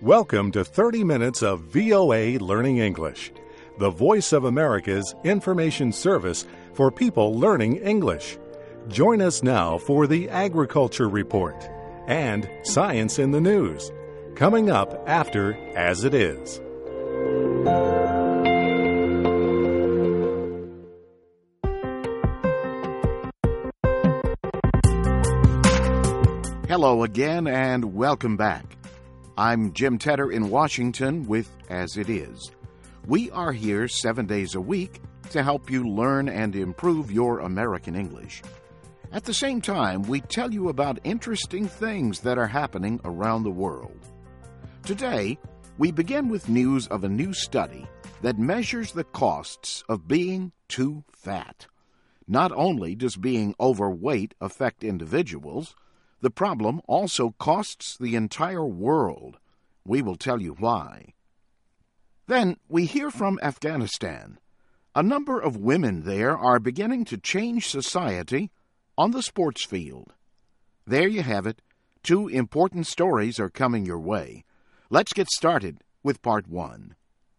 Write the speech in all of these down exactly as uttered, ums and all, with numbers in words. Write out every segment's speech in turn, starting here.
Welcome to thirty minutes of V O A Learning English, the voice of America's information service for people learning English. Join us now for the Agriculture Report and Science in the News, coming up after As It Is. Hello again and welcome back. I'm Jim Tedder in Washington with As It Is. We are here seven days a week to help you learn and improve your American English. At the same time, we tell you about interesting things that are happening around the world. Today, we begin with news of a new study that measures the costs of being too fat. Not only does being overweight affect individuals, the problem also costs the entire world. We will tell you why. Then we hear from Afghanistan. A number of women there are beginning to change society on the sports field. There you have it. Two important stories are coming your way. Let's get started with part one.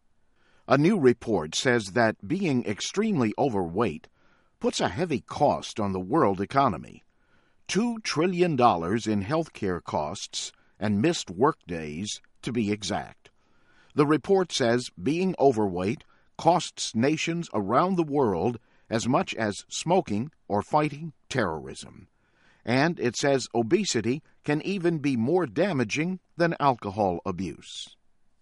A new report says that being extremely overweight puts a heavy cost on the world economy. Two trillion dollars in health care costs and missed workdays, to be exact. The report says being overweight costs nations around the world as much as smoking or fighting terrorism. And it says obesity can even be more damaging than alcohol abuse.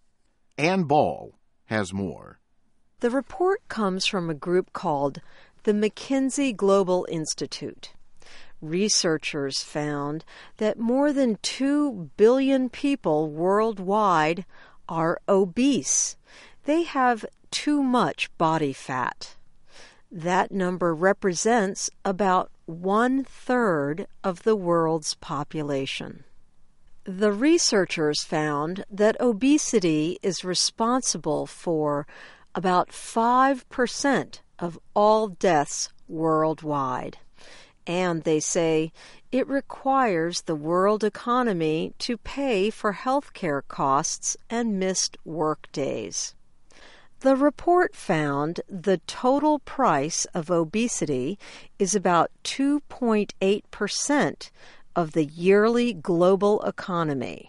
Ann Ball has more. The report comes from a group called the McKinsey Global Institute. Researchers found that more than two billion people worldwide are obese. They have too much body fat. That number represents about one-third of the world's population. The researchers found that obesity is responsible for about five percent of all deaths worldwide. And they say it requires the world economy to pay for health care costs and missed work days. The report found the total price of obesity is about two point eight percent of the yearly global economy.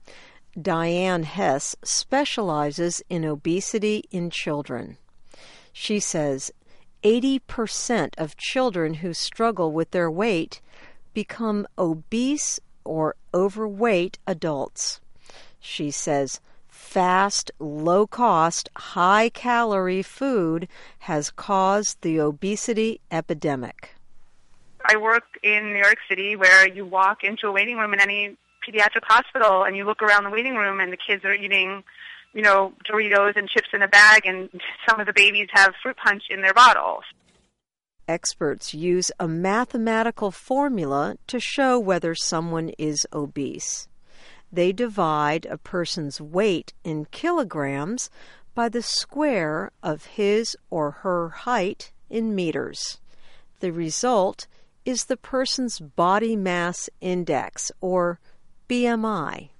Diane Hess specializes in obesity in children. She says eighty percent of children who struggle with their weight become obese or overweight adults. She says fast, low-cost, high-calorie food has caused the obesity epidemic. I work in New York City where you walk into a waiting room in any pediatric hospital and you look around the waiting room and the kids are eating, you know, Doritos and chips in a bag, and some of the babies have fruit punch in their bottles. Experts use a mathematical formula to show whether someone is obese. They divide a person's weight in kilograms by the square of his or her height in meters. The result is the person's body mass index, or B M I.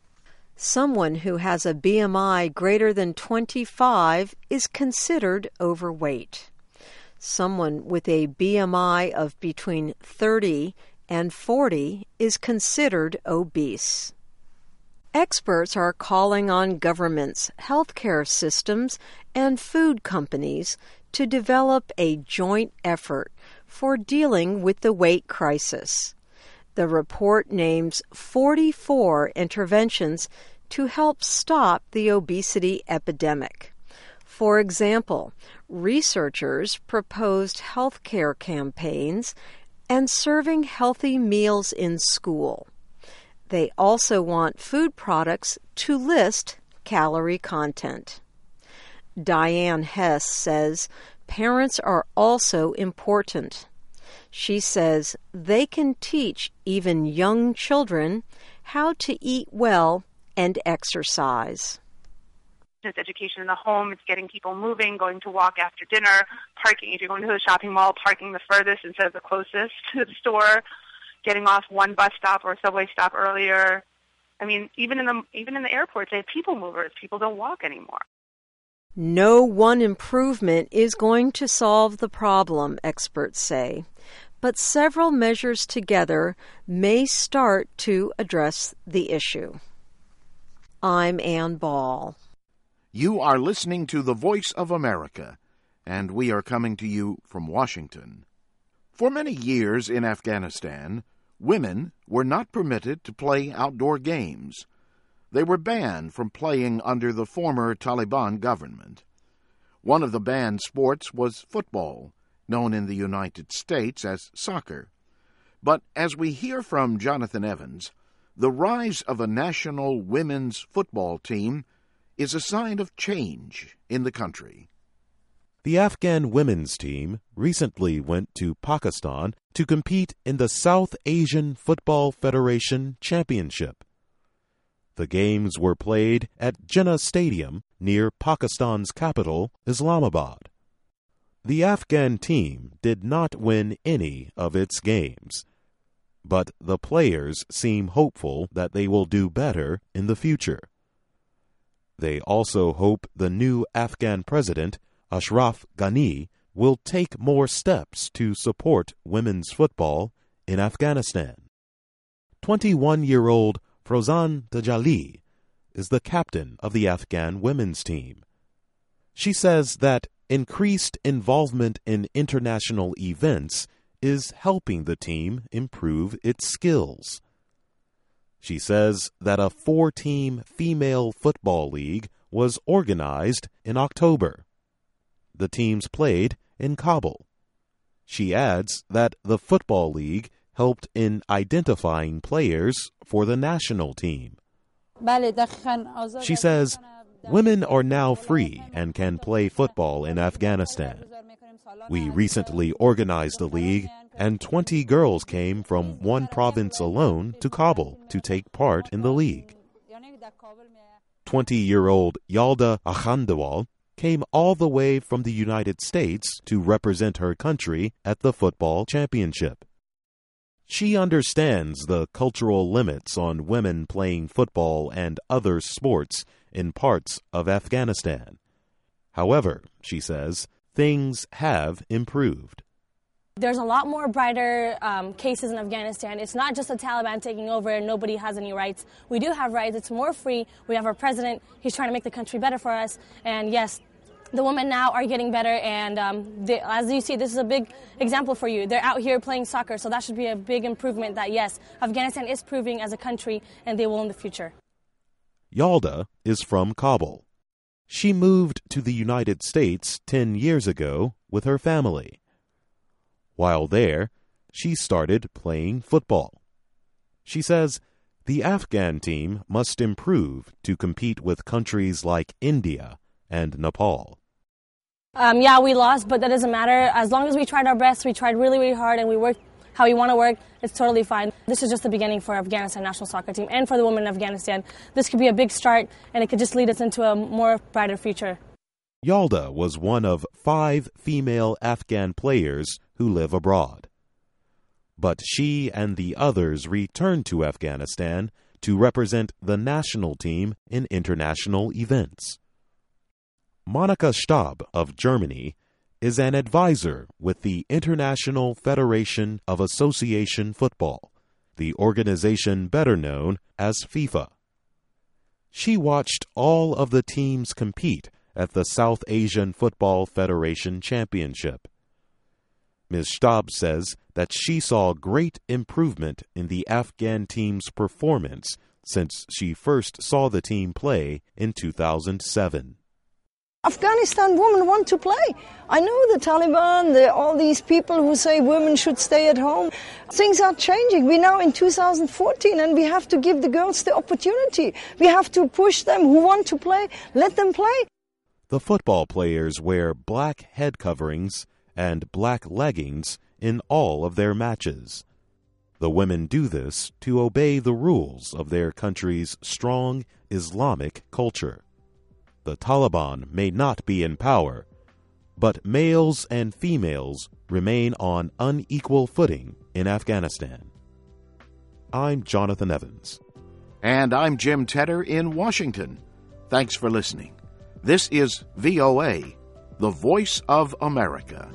Someone who has a B M I greater than twenty-five is considered overweight. Someone with a B M I of between thirty and forty is considered obese. Experts are calling on governments, healthcare systems, and food companies to develop a joint effort for dealing with the weight crisis. The report names forty-four interventions to help stop the obesity epidemic. For example, researchers proposed health care campaigns and serving healthy meals in school. They also want food products to list calorie content. Diane Hess says parents are also important. She says they can teach even young children how to eat well and exercise. It's education in the home, it's getting people moving, going to walk after dinner, parking, if you're going to the shopping mall, parking the furthest instead of the closest to the store, getting off one bus stop or subway stop earlier, I mean, even in the even in the airports, they have people movers. People don't walk anymore. No one improvement is going to solve the problem, experts say, but several measures together may start to address the issue. I'm Ann Ball. You are listening to The Voice of America, and we are coming to you from Washington. For many years in Afghanistan, women were not permitted to play outdoor games. They were banned from playing under the former Taliban government. One of the banned sports was football, known in the United States as soccer. But as we hear from Jonathan Evans, the rise of a national women's football team is a sign of change in the country. The Afghan women's team recently went to Pakistan to compete in the South Asian Football Federation Championship. The games were played at Jinnah Stadium near Pakistan's capital, Islamabad. The Afghan team did not win any of its games, but the players seem hopeful that they will do better in the future. They also hope the new Afghan president, Ashraf Ghani, will take more steps to support women's football in Afghanistan. twenty-one-year-old Frozan Tajali is the captain of the Afghan women's team. She says that increased involvement in international events is helping the team improve its skills. She says that a four-team female football league was organized in October. The teams played in Kabul. She adds that the football league helped in identifying players for the national team. She says, women are now free and can play football in Afghanistan. We recently organized a league, and twenty girls came from one province alone to Kabul to take part in the league. twenty-year-old Yalda Akhandawal came all the way from the United States to represent her country at the football championship. She understands the cultural limits on women playing football and other sports in parts of Afghanistan. However, she says, things have improved. There's a lot more brighter um, cases in Afghanistan. It's not just the Taliban taking over and nobody has any rights. We do have rights. It's more free. We have our president. He's trying to make the country better for us. And yes, the women now are getting better. And um, they, as you see, this is a big example for you. They're out here playing soccer, so that should be a big improvement that, yes, Afghanistan is proving as a country, and they will in the future. Yalda is from Kabul. She moved to the United States ten years ago with her family. While there, she started playing football. She says the Afghan team must improve to compete with countries like India and Nepal. Um, yeah, we lost, but that doesn't matter. As long as we tried our best, we tried really, really hard, and we worked how we want to work, it's totally fine. This is just the beginning for Afghanistan national soccer team and for the women in Afghanistan. This could be a big start, and it could just lead us into a more brighter future. Yalda was one of five female Afghan players who live abroad. But she and the others returned to Afghanistan to represent the national team in international events. Monika Stab of Germany is an advisor with the International Federation of Association Football, the organization better known as FIFA. She watched all of the teams compete at the South Asian Football Federation Championship. Miz Stab says that she saw great improvement in the Afghan team's performance since she first saw the team play in two thousand seven. Afghanistan women want to play. I know the Taliban, the, all these people who say women should stay at home. Things are changing. We're now in two thousand fourteen and we have to give the girls the opportunity. We have to push them who want to play, let them play. The football players wear black head coverings and black leggings in all of their matches. The women do this to obey the rules of their country's strong Islamic culture. The Taliban may not be in power, but males and females remain on unequal footing in Afghanistan. I'm Jonathan Evans. And I'm Jim Tedder in Washington. Thanks for listening. This is V O A, the voice of America.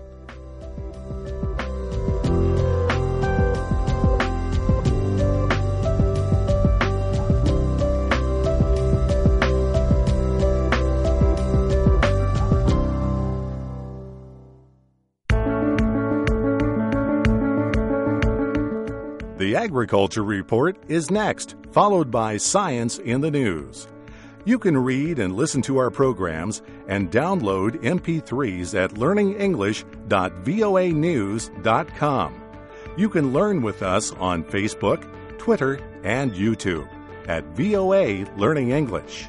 The Agriculture Report is next, followed by Science in the News. You can read and listen to our programs and download M P threes at learning english dot voa news dot com. You can learn with us on Facebook, Twitter, and YouTube at V O A Learning English.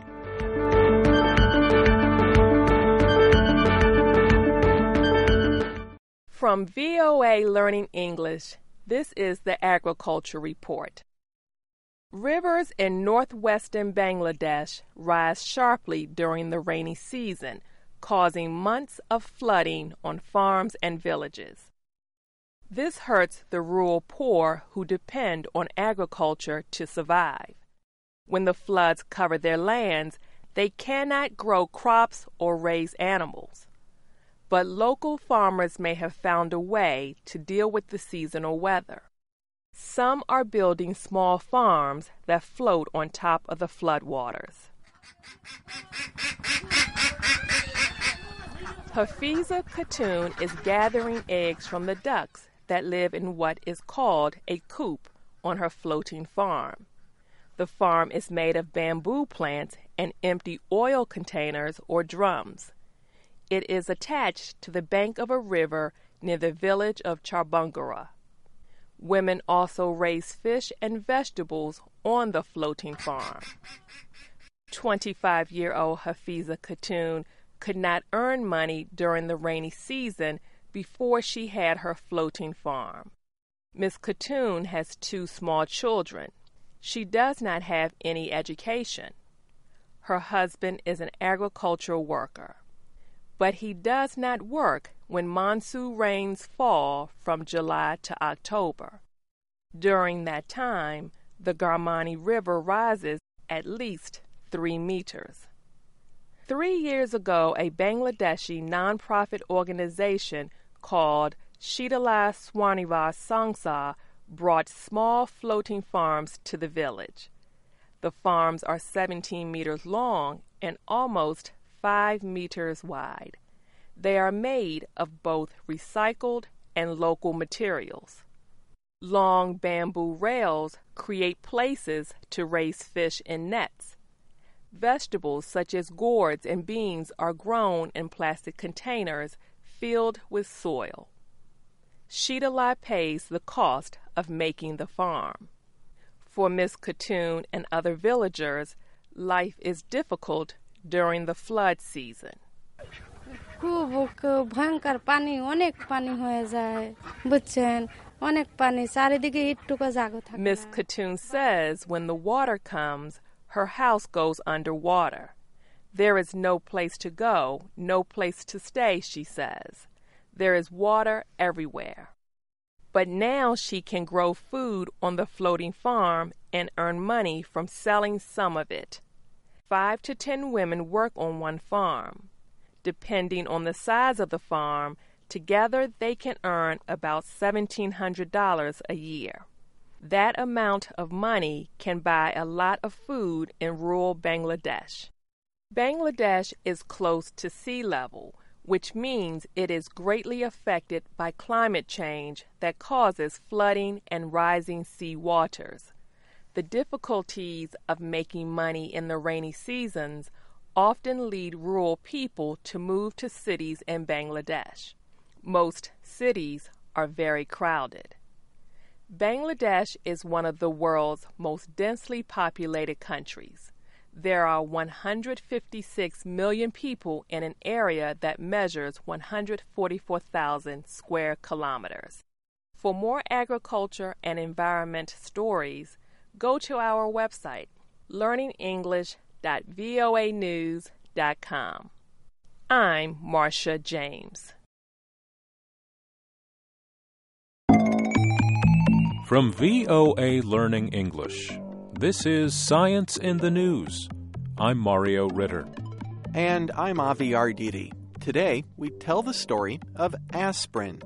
From V O A Learning English, this is the Agriculture Report. Rivers in northwestern Bangladesh rise sharply during the rainy season, causing months of flooding on farms and villages. This hurts the rural poor who depend on agriculture to survive. When the floods cover their lands, they cannot grow crops or raise animals. But local farmers may have found a way to deal with the seasonal weather. Some are building small farms that float on top of the floodwaters. Hafiza Khatun is gathering eggs from the ducks that live in what is called a coop on her floating farm. The farm is made of bamboo plants and empty oil containers or drums. It is attached to the bank of a river near the village of Charbungara. Women also raise fish and vegetables on the floating farm. twenty-five-year-old Hafiza Khatun could not earn money during the rainy season before she had her floating farm. Miss Khatun has two small children. She does not have any education. Her husband is an agricultural worker. But he does not work when monsoon rains fall from July to October. During that time, the Garmani River rises at least three meters. Three years ago, a Bangladeshi nonprofit organization called Shitala Swanivas Sangsa brought small floating farms to the village. The farms are seventeen meters long and almost five meters wide. They are made of both recycled and local materials. Long bamboo rails create places to raise fish in nets. Vegetables such as gourds and beans are grown in plastic containers filled with soil. Shitala pays the cost of making the farm. For Miss Khatun and other villagers, life is difficult during the flood season. ভয়ঙ্কর পানি অনেক পানি হয়ে যায় বুঝছেন অনেক পানি চারিদিকে একটুকু জায়গা থাকে Miss Khatun says when the water comes, her house goes underwater. There is no place to go, no place to stay, she says. There is water everywhere. But now she can grow food on the floating farm and earn money from selling some of it. Five to ten women work on one farm. Depending on the size of the farm, together they can earn about seventeen hundred dollars a year. That amount of money can buy a lot of food in rural Bangladesh. Bangladesh is close to sea level, which means it is greatly affected by climate change that causes flooding and rising sea waters. The difficulties of making money in the rainy seasons often lead rural people to move to cities in Bangladesh. Most cities are very crowded. Bangladesh is one of the world's most densely populated countries. There are one hundred fifty-six million people in an area that measures one hundred forty-four thousand square kilometers. For more agriculture and environment stories, go to our website, learning english dot voa news dot com. I'm Marcia James. From V O A Learning English, This is Science in the News. I'm Mario Ritter. And I'm Avi Arditi. Today, we tell the story of aspirin.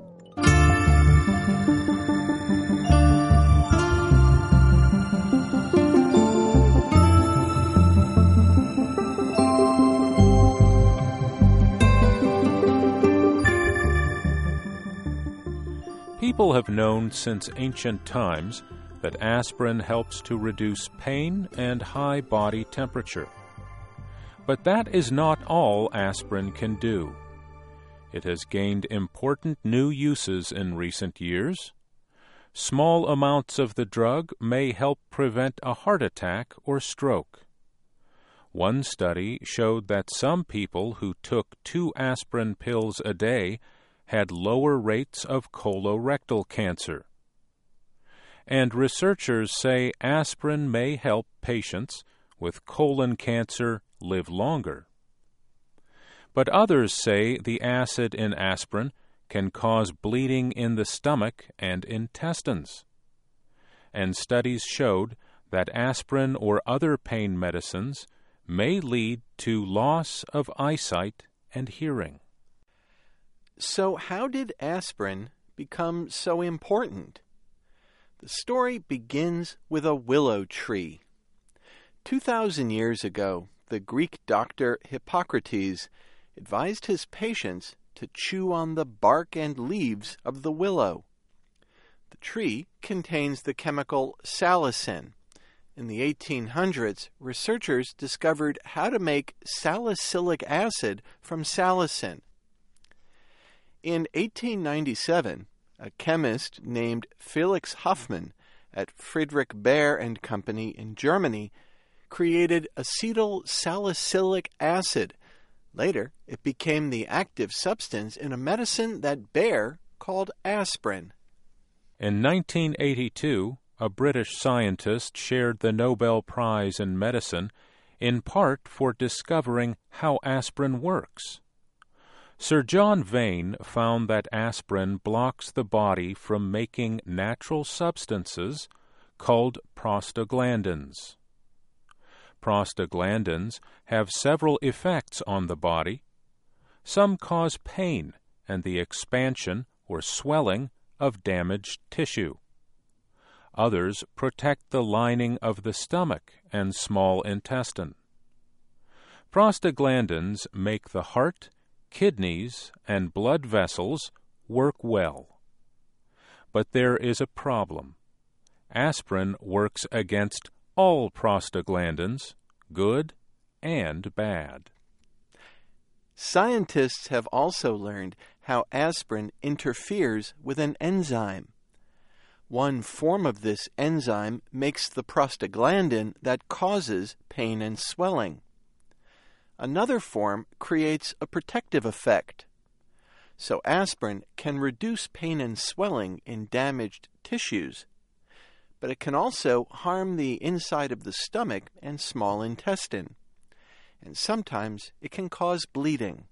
People have known since ancient times that aspirin helps to reduce pain and high body temperature. But that is not all aspirin can do. It has gained important new uses in recent years. Small amounts of the drug may help prevent a heart attack or stroke. One study showed that some people who took two aspirin pills a day had lower rates of colorectal cancer. And researchers say aspirin may help patients with colon cancer live longer. But others say the acid in aspirin can cause bleeding in the stomach and intestines. And studies showed that aspirin or other pain medicines may lead to loss of eyesight and hearing. So how did aspirin become so important? The story begins with a willow tree. Two thousand years ago, the Greek doctor Hippocrates advised his patients to chew on the bark and leaves of the willow. The tree contains the chemical salicin. In the eighteen hundreds, researchers discovered how to make salicylic acid from salicin. In eighteen ninety-seven, a chemist named Felix Hoffmann at Friedrich Baer and Company in Germany created acetyl salicylic acid. Later, it became the active substance in a medicine that Baer called aspirin. In nineteen eighty-two, a British scientist shared the Nobel Prize in Medicine in part for discovering how aspirin works. Sir John Vane found that aspirin blocks the body from making natural substances called prostaglandins. Prostaglandins have several effects on the body. Some cause pain and the expansion or swelling of damaged tissue. Others protect the lining of the stomach and small intestine. Prostaglandins make the heart, kidneys, and blood vessels work well. But there is a problem. Aspirin works against all prostaglandins, good and bad. Scientists have also learned how aspirin interferes with an enzyme. One form of this enzyme makes the prostaglandin that causes pain and swelling. Another form creates a protective effect. So aspirin can reduce pain and swelling in damaged tissues, but it can also harm the inside of the stomach and small intestine. And sometimes it can cause bleeding.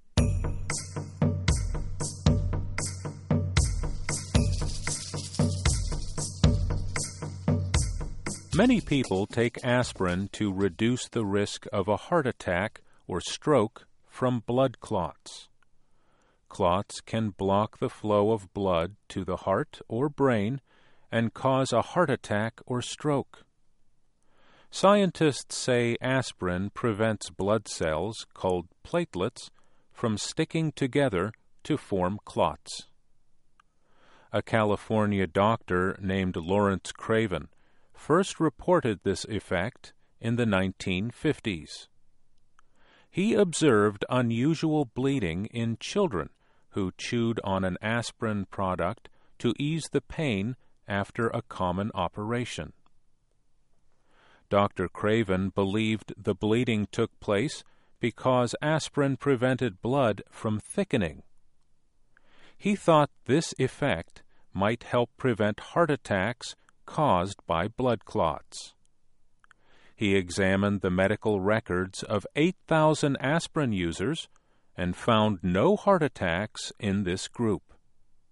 Many people take aspirin to reduce the risk of a heart attack or stroke from blood clots. Clots can block the flow of blood to the heart or brain and cause a heart attack or stroke. Scientists say aspirin prevents blood cells, called platelets, from sticking together to form clots. A California doctor named Lawrence Craven first reported this effect in the nineteen fifties. He observed unusual bleeding in children who chewed on an aspirin product to ease the pain after a common operation. Doctor Craven believed the bleeding took place because aspirin prevented blood from thickening. He thought this effect might help prevent heart attacks caused by blood clots. He examined the medical records of eight thousand aspirin users and found no heart attacks in this group.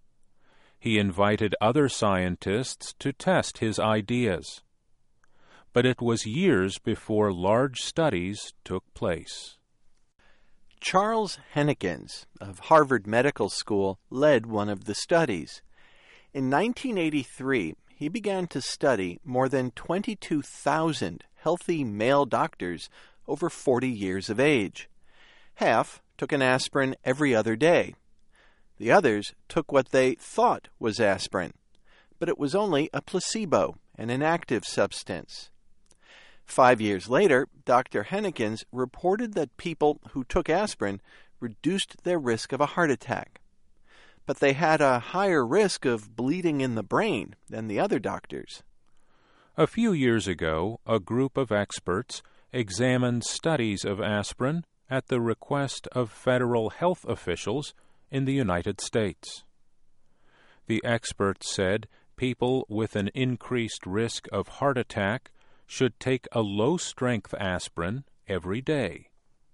He invited other scientists to test his ideas. but it was years before large studies took place. Charles Hennekins of Harvard Medical School led one of the studies. In nineteen eighty-three, he began to study more than twenty-two thousand healthy male doctors over forty years of age. Half took an aspirin every other day. The others took what they thought was aspirin, but it was only a placebo, an inactive substance. Five years later, Doctor Hennekins reported that people who took aspirin reduced their risk of a heart attack, but they had a higher risk of bleeding in the brain than the other doctors. A few years ago, a group of experts examined studies of aspirin at the request of federal health officials in the United States. The experts said people with an increased risk of heart attack should take a low-strength aspirin every day.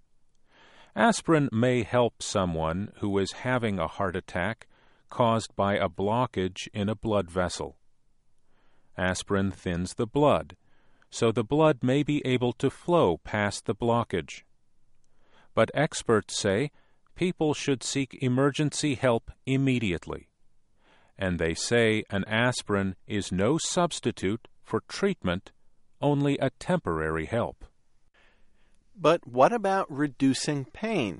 Aspirin may help someone who is having a heart attack caused by a blockage in a blood vessel. Aspirin thins the blood, so the blood may be able to flow past the blockage. But experts say people should seek emergency help immediately, and they say an aspirin is no substitute for treatment, only a temporary help. But what about reducing pain?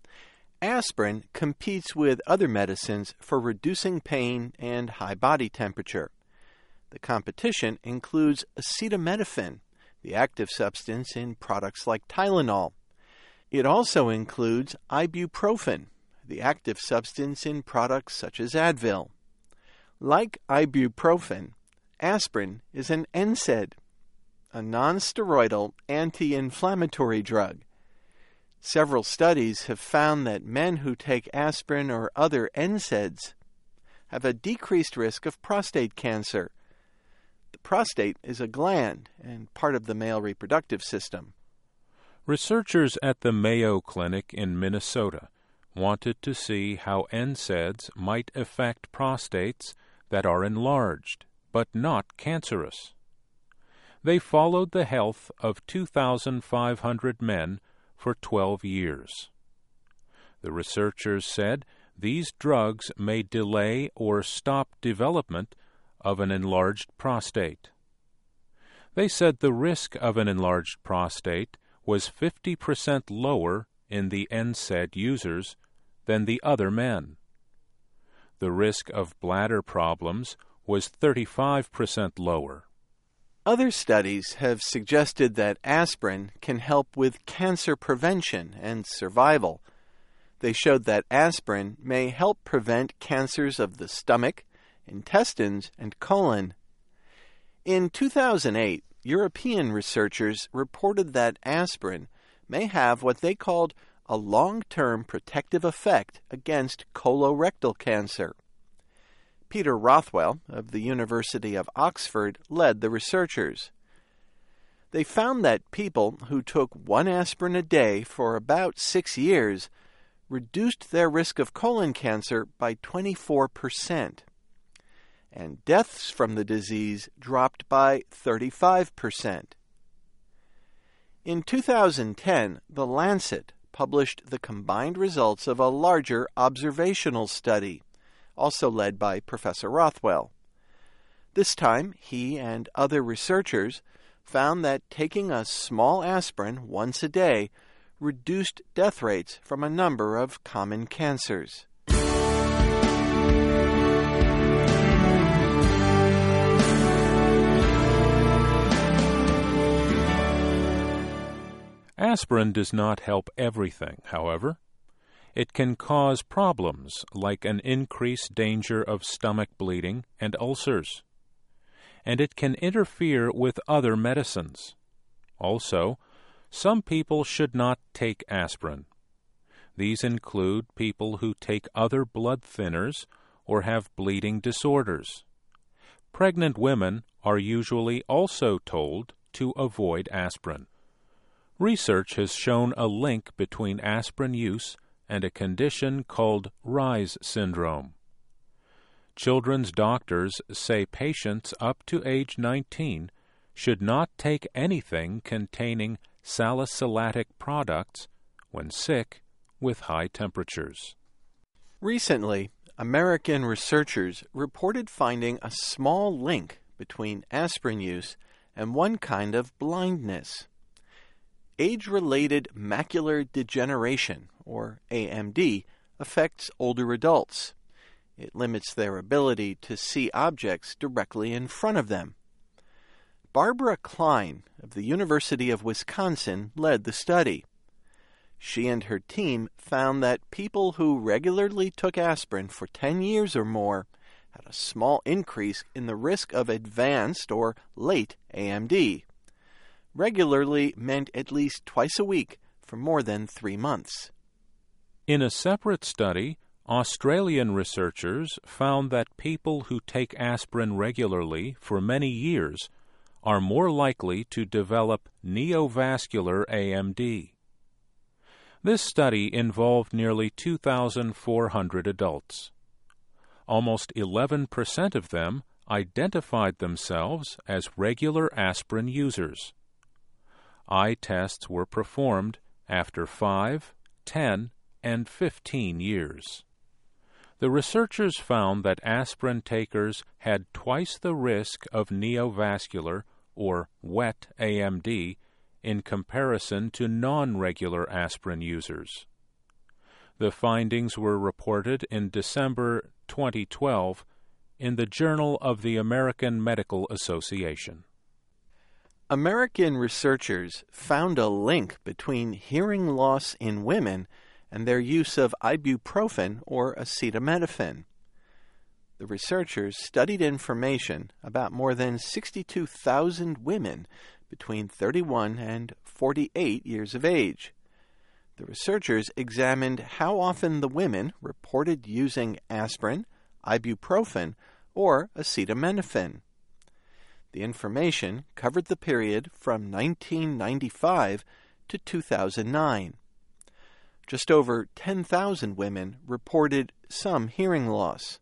Aspirin competes with other medicines for reducing pain and high body temperature. The competition includes acetaminophen, the active substance in products like Tylenol. It also includes ibuprofen, the active substance in products such as Advil. Like ibuprofen, aspirin is an N SAID, a non-steroidal anti-inflammatory drug. Several studies have found that men who take aspirin or other N SAIDs have a decreased risk of prostate cancer. The prostate is a gland and part of the male reproductive system. Researchers at the Mayo Clinic in Minnesota wanted to see how N SAIDs might affect prostates that are enlarged, but not cancerous. They followed the health of two thousand five hundred men for twelve years. The researchers said these drugs may delay or stop development of an enlarged prostate. They said the risk of an enlarged prostate was fifty percent lower in the N SAID users than the other men. The risk of bladder problems was thirty-five percent lower. Other studies have suggested that aspirin can help with cancer prevention and survival. They showed that aspirin may help prevent cancers of the stomach, intestines, and colon. In two thousand eight, European researchers reported that aspirin may have what they called a long-term protective effect against colorectal cancer. Peter Rothwell of the University of Oxford led the researchers. They found that people who took one aspirin a day for about six years reduced their risk of colon cancer by twenty-four percent, and deaths from the disease dropped by thirty-five percent. In two thousand ten, The Lancet published the combined results of a larger observational study, also led by Professor Rothwell. This time, he and other researchers found that taking a small aspirin once a day reduced death rates from a number of common cancers. Aspirin does not help everything, however. It can cause problems like an increased danger of stomach bleeding and ulcers. And it can interfere with other medicines. Also, some people should not take aspirin. These include people who take other blood thinners or have bleeding disorders. Pregnant women are usually also told to avoid aspirin. Research has shown a link between aspirin use and a condition called Reye's syndrome. Children's doctors say patients up to age nineteen should not take anything containing salicylatic products when sick with high temperatures. Recently, American researchers reported finding a small link between aspirin use and one kind of blindness. Age-related macular degeneration, or A M D, affects older adults. It limits their ability to see objects directly in front of them. Barbara Klein of the University of Wisconsin led the study. She and her team found that people who regularly took aspirin for ten years or more had a small increase in the risk of advanced or late A M D. Regularly meant at least twice a week for more than three months. In a separate study, Australian researchers found that people who take aspirin regularly for many years are more likely to develop neovascular A M D. This study involved nearly two thousand four hundred adults. Almost eleven percent of them identified themselves as regular aspirin users. Eye tests were performed after five, ten, and fifteen years. The researchers found that aspirin takers had twice the risk of neovascular or wet A M D in comparison to non-regular aspirin users. The findings were reported in December twenty twelve in the Journal of the American Medical Association. American researchers found a link between hearing loss in women and their use of ibuprofen or acetaminophen. The researchers studied information about more than sixty-two thousand women between thirty-one and forty-eight years of age. The researchers examined how often the women reported using aspirin, ibuprofen, or acetaminophen. The information covered the period from nineteen ninety-five to two thousand nine. Just over ten thousand women reported some hearing loss.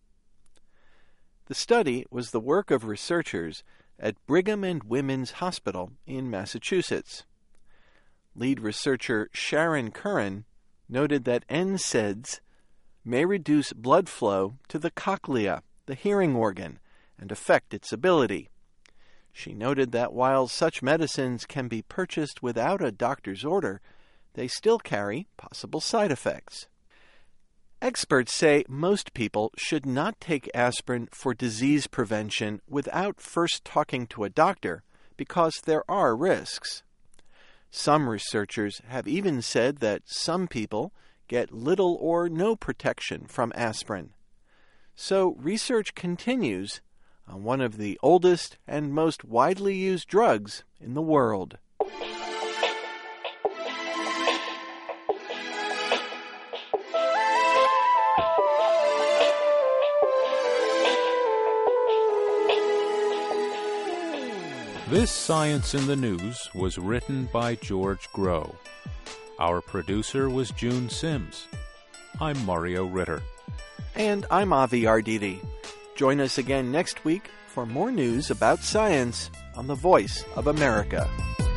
The study was the work of researchers at Brigham and Women's Hospital in Massachusetts. Lead researcher Sharon Curran noted that N SAIDs may reduce blood flow to the cochlea, the hearing organ, and affect its ability. She noted that while such medicines can be purchased without a doctor's order, they still carry possible side effects. Experts say most people should not take aspirin for disease prevention without first talking to a doctor because there are risks. Some researchers have even said that some people get little or no protection from aspirin. So research continues on one of the oldest and most widely used drugs in the world. This Science in the News was written by George Groh. Our producer was June Sims. I'm Mario Ritter. And I'm Avi Arditi. Join us again next week for more news about science on the Voice of America.